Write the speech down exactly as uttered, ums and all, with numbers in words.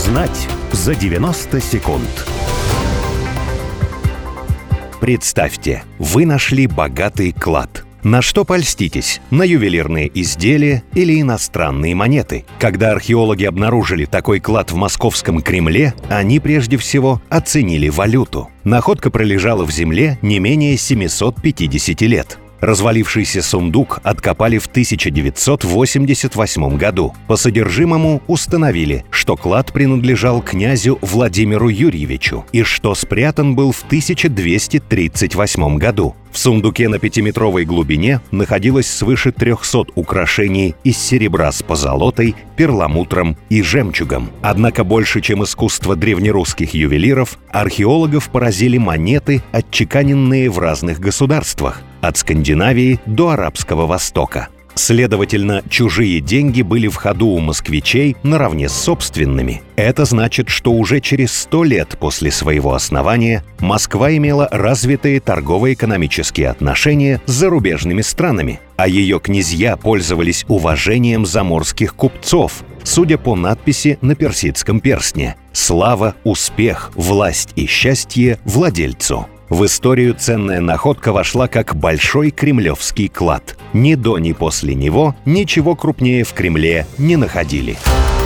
Узнать за девяносто секунд. Представьте, вы нашли богатый клад. На что польститесь? На ювелирные изделия или иностранные монеты? Когда археологи обнаружили такой клад в Московском Кремле, они прежде всего оценили валюту. Находка пролежала в земле не менее семисот пятидесяти лет. Развалившийся сундук откопали в тысяча девятьсот восемьдесят восьмом году. По содержимому установили, что клад принадлежал князю Владимиру Юрьевичу и что спрятан был в тысяча двести тридцать восьмом году. В сундуке на пятиметровой глубине находилось свыше трехсот украшений из серебра с позолотой, перламутром и жемчугом. Однако больше, чем искусство древнерусских ювелиров, археологов поразили монеты, отчеканенные в разных государствах, от Скандинавии до Арабского Востока. Следовательно, чужие деньги были в ходу у москвичей наравне с собственными. Это значит, что уже через сто лет после своего основания Москва имела развитые торгово-экономические отношения с зарубежными странами, а ее князья пользовались уважением заморских купцов, судя по надписи на персидском перстне: «Слава, успех, власть и счастье владельцу». В историю ценная находка вошла как большой кремлевский клад. Ни до, ни после него ничего крупнее в Кремле не находили.